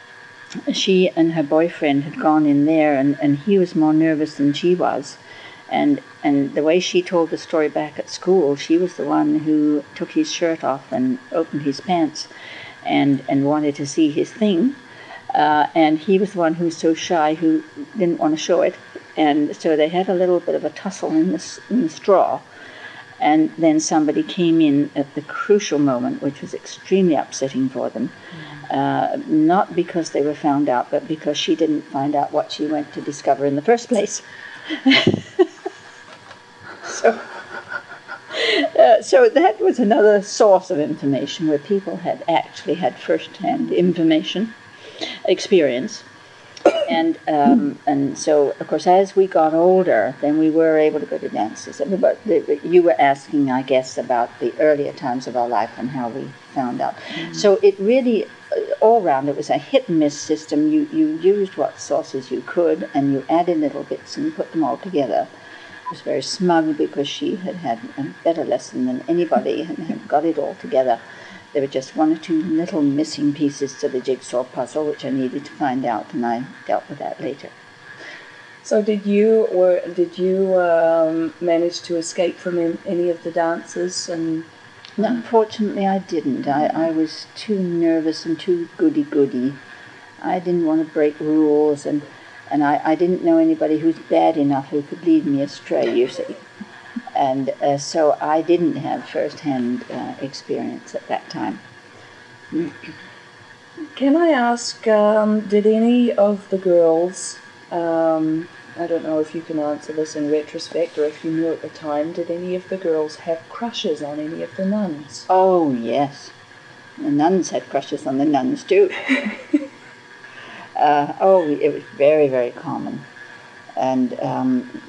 she and her boyfriend had gone in there, and, and he was more nervous than she was. And and the way she told the story back at school, she was the one who took his shirt off and opened his pants and and wanted to see his thing, uh, and he was the one who was so shy who didn't want to show it, and so they had a little bit of a tussle in the, in the straw, And then somebody came in at the crucial moment, which was extremely upsetting for them, uh, not because they were found out, but because she didn't find out what she went to discover in the first place. so, uh, so that was another source of information where people had actually had first-hand information, experience. And um, and so, of course, as we got older, then we were able to go to dances. But the, you were asking, I guess, about the earlier times of our life and how we found out. Mm-hmm. So it really, all round, it was a hit-and-miss system. You, you used what sources you could, and you added little bits and you put them all together. I was very smug because she had had a better lesson than anybody and had got it all together. There were just one or two little missing pieces to the jigsaw puzzle, which I needed to find out, and I dealt with that later. So, did you or did you um, manage to escape from in, any of the dances? And no, unfortunately, I didn't. I, I was too nervous and too goody-goody. I didn't want to break rules, and and I, I didn't know anybody who's bad enough who could lead me astray. You see. And uh, so I didn't have first-hand uh, experience at that time. Can I ask, um, did any of the girls, um, I don't know if you can answer this in retrospect or if you knew at the time, did any of the girls have crushes on any of the nuns? Oh, yes. The nuns had crushes on the nuns, too. uh, oh, it was very, very common. And... Um,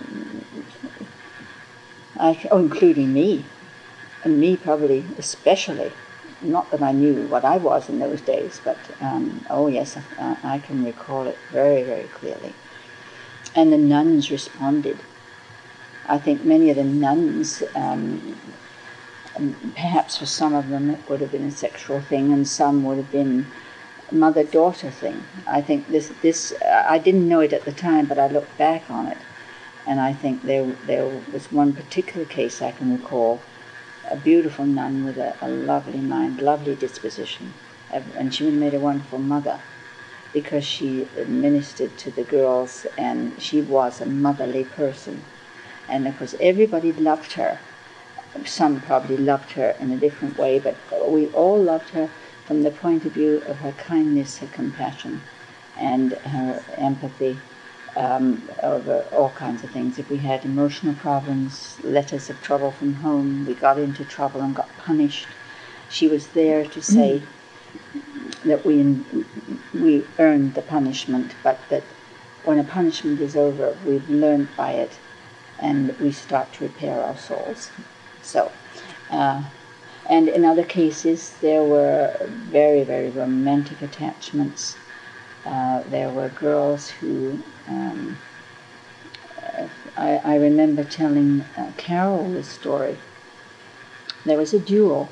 I, oh, including me, and me probably especially. Not that I knew what I was in those days, but um, oh yes, I, I can recall it very, very clearly. And the nuns responded. I think many of the nuns, um, perhaps for some of them it would have been a sexual thing, and some would have been a mother-daughter thing. I think this, this I didn't know it at the time, but I look back on it. And I think there there was one particular case I can recall, a beautiful nun with a, a lovely mind, lovely disposition. And she made a wonderful mother because she ministered to the girls, and she was a motherly person. And of course everybody loved her. Some probably loved her in a different way, but we all loved her from the point of view of her kindness, her compassion, and her empathy. Um, over all kinds of things. If we had emotional problems, letters of trouble from home, we got into trouble and got punished, she was there to say that we we earned the punishment, but that when a punishment is over, we've learned by it, and we start to repair our souls. So, uh, and in other cases, there were very, very romantic attachments. Uh, there were girls who, um, I, I remember telling uh, Carol this story. There was a duel.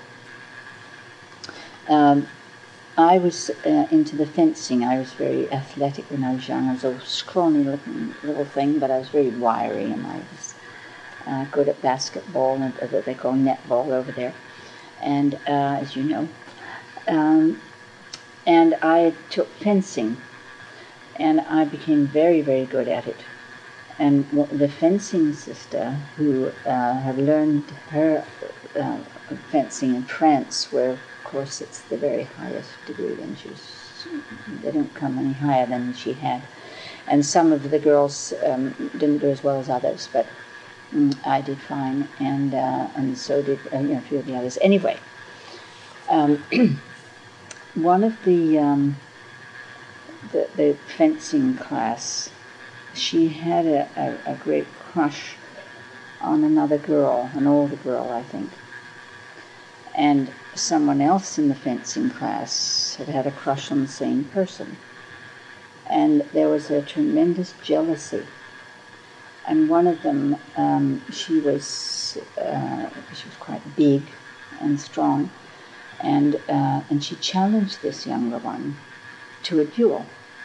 Um, I was uh, into the fencing. I was very athletic when I was young. I was a scrawny looking little thing, but I was very wiry, and I was uh, good at basketball, and uh, what they call netball over there, and uh, as you know. Um, and I took fencing. And I became very, very good at it. And the fencing sister, who uh, had learned her uh, fencing in France, where, of course, it's the very highest degree, and she's, they don't come any higher than she had. And some of the girls um, didn't do as well as others, but um, I did fine, and uh, and so did uh, you know, a few of the others. Anyway, um, one of the... Um, The, the fencing class, she had a, a, a great crush on another girl, an older girl, I think. And someone else in the fencing class had had a crush on the same person. And there was a tremendous jealousy. And one of them, um, she was uh, she was quite big and strong, and uh, and she challenged this younger one to a duel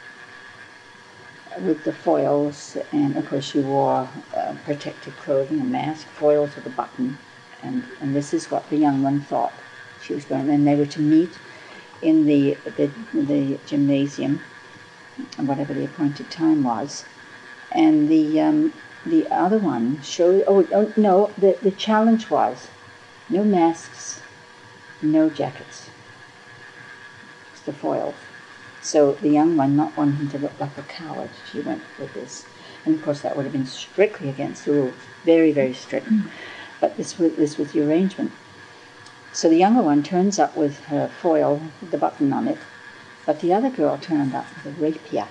with the foils, and of course she wore uh, protective clothing, a mask, foils with a button, and, and this is what the young one thought she was going. And they were to meet in the the, the gymnasium, whatever the appointed time was, and the um, the other one showed, oh, oh no, the, the challenge was no masks, no jackets. It's the foils. So the young one, not wanting to look like a coward, she went with this. And of course that would have been strictly against the rules, very, very strict. Mm. But this was, this was the arrangement. So the younger one turns up with her foil, with the button on it, but the other girl turned up with a rapier.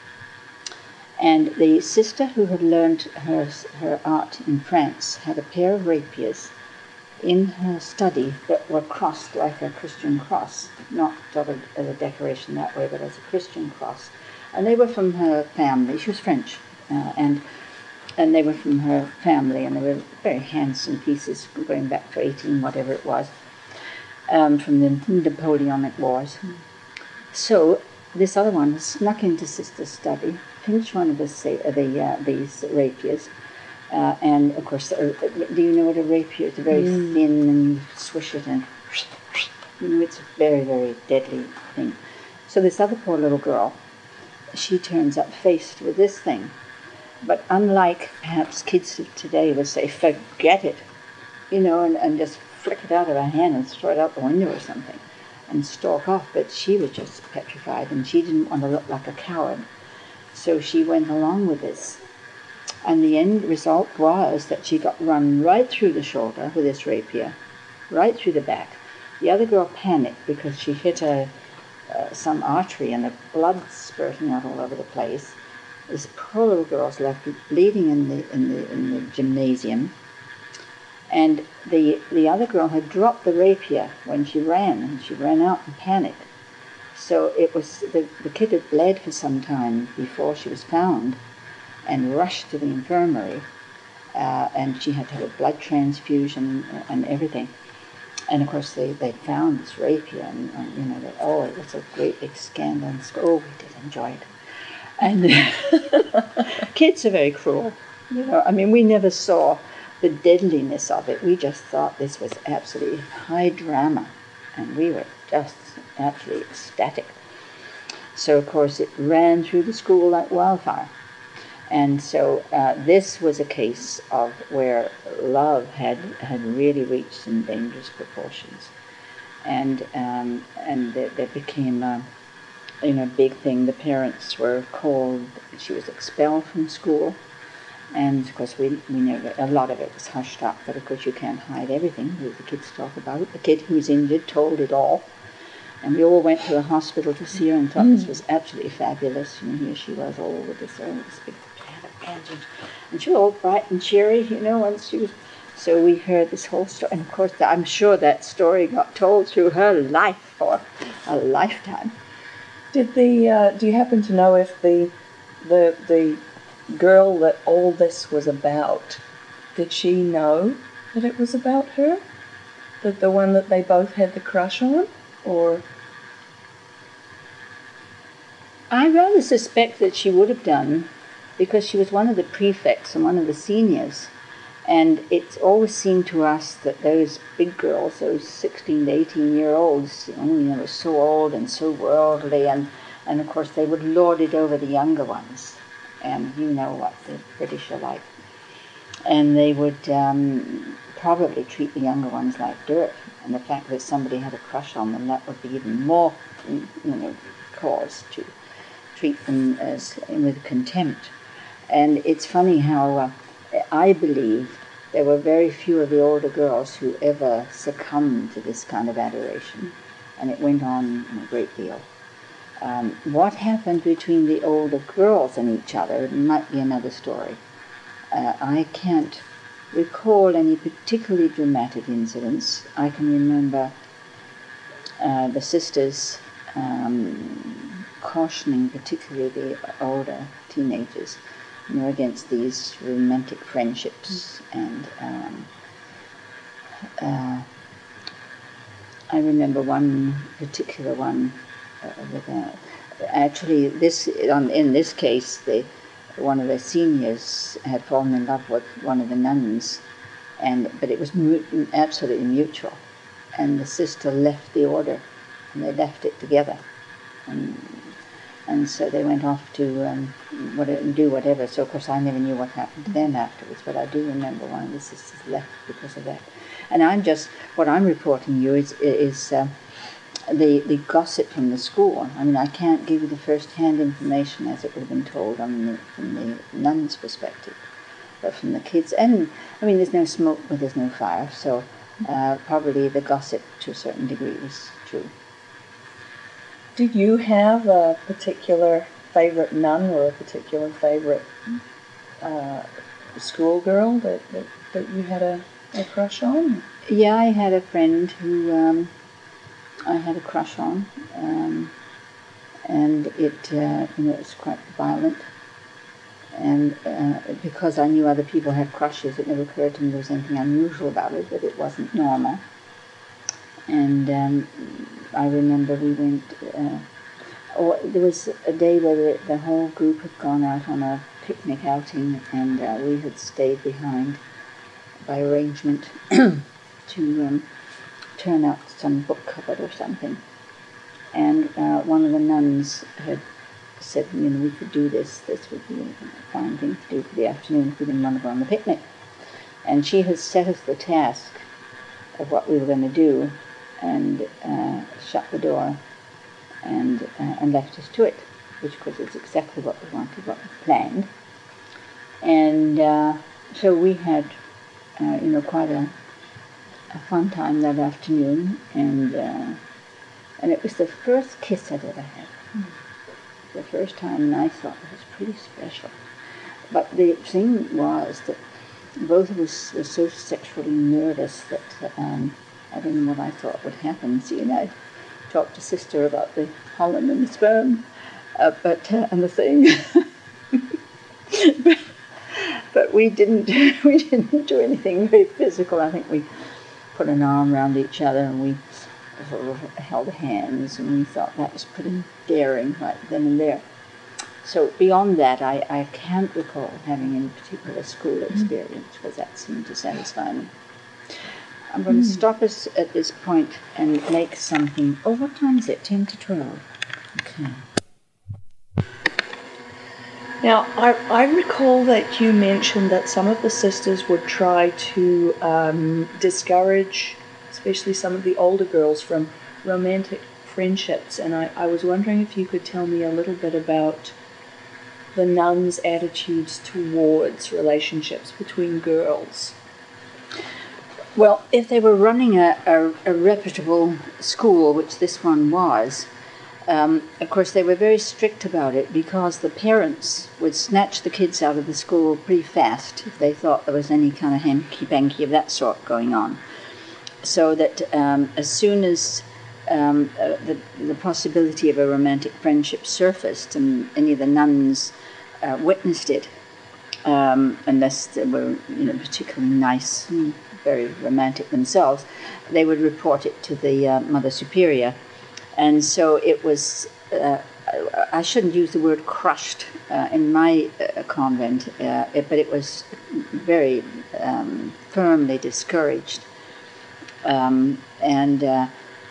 And the sister who had learned her, her art in France had a pair of rapiers in her study that were crossed like a Christian cross, not sort of as a decoration that way, but as a Christian cross. And they were from her family. She was French, uh, and and they were from her family, and they were very handsome pieces going back to eighteen, whatever it was, um, from the Napoleonic Wars. So this other one snuck into Sister's study, pinched one of the, the uh, these rapiers, uh, and of course, uh, do you know what a rapier is? It's very mm. thin, and you swish it, and you know, it's a very, very deadly thing. So this other poor little girl, she turns up faced with this thing. But unlike perhaps kids of today would say, forget it, you know, and, and just flick it out of her hand and throw it out the window or something and stalk off. But she was just petrified, and she didn't want to look like a coward. So she went along with this. And the end result was that she got run right through the shoulder with this rapier, right through the back. The other girl panicked because she hit a, uh, some artery, and the blood spurting out all over the place. This poor little girl's left bleeding in the in the in the gymnasium, and the the other girl had dropped the rapier when she ran, and she ran out in panic. So it was the the kid had bled for some time before she was found, and rushed to the infirmary, uh, and she had to have a blood transfusion and everything. And of course they they found this rapier, and, and you know they, oh, it was a great big scandal. And so, oh, we did enjoy it. And kids are very cruel, you know. I mean, we never saw the deadliness of it. We just thought this was absolutely high drama, and we were just absolutely ecstatic. So, of course, it ran through the school like wildfire. And so uh, this was a case of where love had, had really reached some dangerous proportions. And, um, and there, there became a... you know, big thing. The parents were called, she was expelled from school, and of course we, we know that a lot of it was hushed up, but of course you can't hide everything. The kids talk about it. The kid who was injured told it all, and we all went to the hospital to see her and thought mm. this was absolutely fabulous. You know, here she was all with this, all this big bandage, and she was all bright and cheery, you know, once she was. So we heard this whole story, and of course I'm sure that story got told through her life for a lifetime. Did the uh, do you happen to know if the the the girl that all this was about, did she know that it was about her? That the one that they both had the crush on? Or I rather suspect that she would have done, because she was one of the prefects and one of the seniors. And it's always seemed to us that those big girls, those sixteen to eighteen year olds, you know, you know, were so old and so worldly, and, and of course they would lord it over the younger ones. And you know what the British are like. And they would um, probably treat the younger ones like dirt. And the fact that somebody had a crush on them, that would be even more, you know, cause to treat them as with contempt. And it's funny how... Uh, I believe there were very few of the older girls who ever succumbed to this kind of adoration, and it went on a great deal. Um, what happened between the older girls and each other might be another story. Uh, I can't recall any particularly dramatic incidents. I can remember uh, the sisters um, cautioning particularly the older teenagers, you know, against these romantic friendships. And um, uh, I remember one particular one uh, with a, actually this on, in this case the one of the seniors had fallen in love with one of the nuns, and but it was mu- absolutely mutual, and the sister left the order and they left it together. And and so they went off to um, what, do whatever. So of course I never knew what happened to them afterwards, but I do remember one of the sisters left because of that. And I'm just, what I'm reporting you is, is uh, the, the gossip from the school. I mean, I can't give you the first-hand information as it would have been told on the, from the nuns' perspective, but from the kids. And, I mean, there's no smoke where there's no fire, so uh, probably the gossip to a certain degree was true. Did you have a particular favorite nun or a particular favorite uh, schoolgirl that, that, that you had a, a crush on? Yeah, I had a friend who um, I had a crush on, um, and it, uh, you know, it was quite violent. And uh, because I knew other people had crushes, it never occurred to me there was anything unusual about it, but it wasn't normal. And um, I remember we went, uh, or there was a day where the, the whole group had gone out on a picnic outing, and uh, we had stayed behind by arrangement to um, turn out some book cupboard or something. And uh, one of the nuns had said, you know, we could do this, this would be a fine thing to do for the afternoon if we didn't want to go on the picnic. And she had set us the task of what we were going to do, and uh, shut the door and uh, and left us to it, which of course is exactly what we wanted, what we planned. And uh, so we had, uh, you know, quite a, a fun time that afternoon, and uh, and it was the first kiss I'd ever had. Mm. The first time, and I thought it was pretty special. But the thing was that both of us were so sexually nervous that um, I don't know what I thought would happen. See, and I talked to Sister about the pollen and the sperm, uh, but uh, and the thing. but, but we didn't. We didn't do anything very physical. I think we put an arm around each other and we sort of held hands, and we thought that was pretty daring right then and there. So beyond that, I, I can't recall having any particular school experience, because that seemed to satisfy me. I'm going to stop us at this point and make something. Oh, what time is it? ten to twelve. Okay. Now, I, I recall that you mentioned that some of the sisters would try to um, discourage, especially some of the older girls, from romantic friendships. And I, I was wondering if you could tell me a little bit about the nuns' attitudes towards relationships between girls. Well, if they were running a, a, a reputable school, which this one was, um, of course they were very strict about it, because the parents would snatch the kids out of the school pretty fast if they thought there was any kind of hanky-panky of that sort going on. So that um, as soon as um, uh, the, the possibility of a romantic friendship surfaced, and any of the nuns uh, witnessed it, um, unless they were, you know, particularly nice and very romantic themselves, they would report it to the uh, Mother Superior. And so it was, uh, I shouldn't use the word crushed uh, in my uh, convent, uh, it, but it was very um, firmly discouraged. Um, and uh,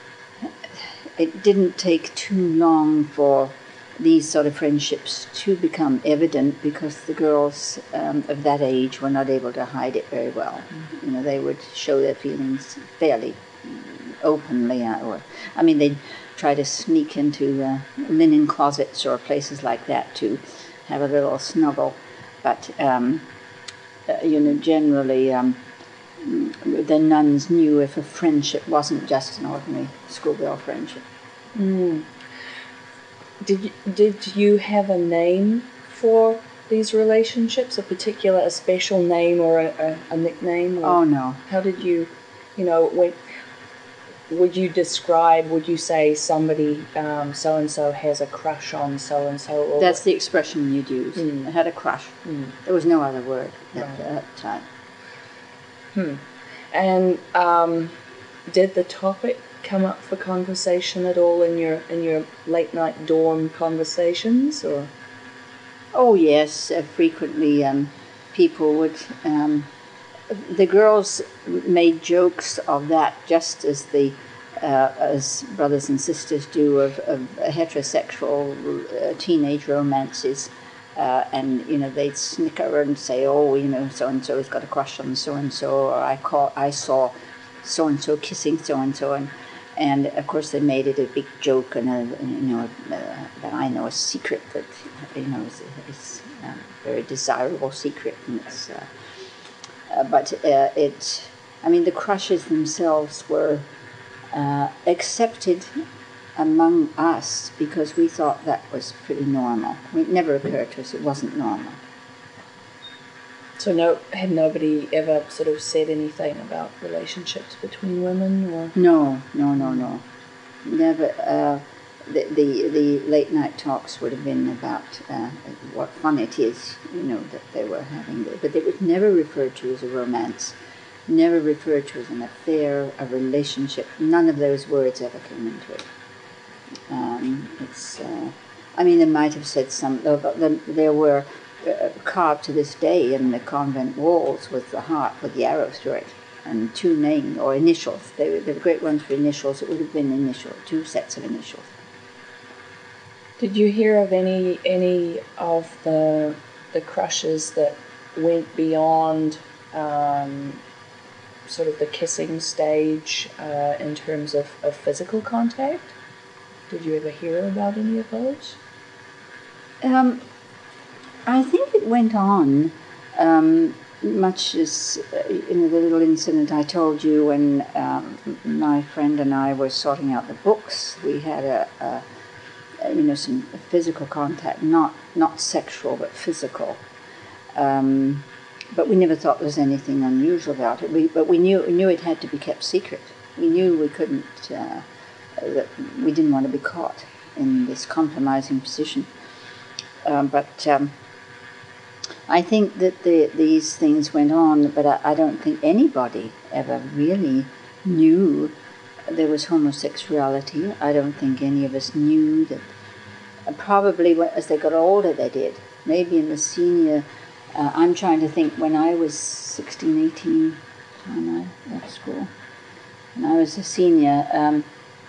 it didn't take too long for these sort of friendships to become evident, because the girls um, of that age were not able to hide it very well. Mm-hmm. You know, they would show their feelings fairly openly. Or, I mean, they'd try to sneak into uh, linen closets or places like that to have a little snuggle. But, um, uh, you know, generally um, the nuns knew if a friendship wasn't just an ordinary schoolgirl friendship. Mm. Did you, did you have a name for these relationships, a particular, a special name or a, a, a nickname? Or oh, no. How did you, you know, when, would you describe, would you say somebody, um, so-and-so has a crush on so-and-so? That's the expression you'd use. Mm. I had a crush. Mm. There was no other word at Right. that time. Hmm. And um, did the topic come up for conversation at all in your in your late night dorm conversations, or? Oh yes, uh, frequently um, people would. Um, the girls made jokes of that, just as the uh, as brothers and sisters do, of, of heterosexual uh, teenage romances. Uh, and, you know, they'd snicker and say, oh, you know, so-and-so has got a crush on so-and-so, or I, call, I saw so-and-so kissing so-and-so, and and of course they made it a big joke and a, you know, uh, that I know a secret that, you know, is, is a very desirable secret, and it's, uh, uh, but uh, it, I mean, the crushes themselves were uh, accepted among us because we thought that was pretty normal. It never occurred to us it wasn't normal. So no, had nobody ever sort of said anything about relationships between women, or? No, no, no, no. Never. Uh, the, the the late night talks would have been about uh, what fun it is, you know, that they were having, but it was never referred to as a romance, never referred to as an affair, a relationship. None of those words ever came into it. Um, it's. Uh, I mean, they might have said some. There were. Uh, carved to this day in the convent walls with the heart with the arrow through it, and two names or initials. They were, they were great ones for initials. It would have been initial, two sets of initials. Did you hear of any any of the the crushes that went beyond um, sort of the kissing stage uh, in terms of, of physical contact? Did you ever hear about any of those? Um. I think it went on, um, much as uh, in the little incident I told you when um, my friend and I were sorting out the books. We had a, a, a you know, some physical contact, not not sexual but physical. Um, but we never thought there was anything unusual about it. We but we knew we knew it had to be kept secret. We knew we couldn't uh, that we didn't want to be caught in this compromising position. Um, but um, I think that the, these things went on, but I, I don't think anybody ever really knew there was homosexuality. I don't think any of us knew that. Uh, probably as they got older they did. Maybe in the senior, uh, I'm trying to think when I was sixteen, eighteen, when I left school. When I was a senior, um,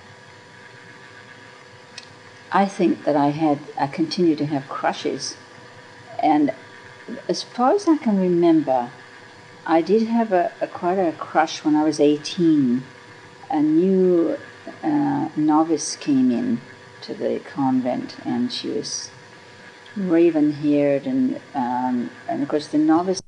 I think that I had, I continued to have crushes. And as far as I can remember, I did have a, a quite a crush when I was eighteen. A new uh, novice came in to the convent, and she was raven-haired, and um, and of course the novice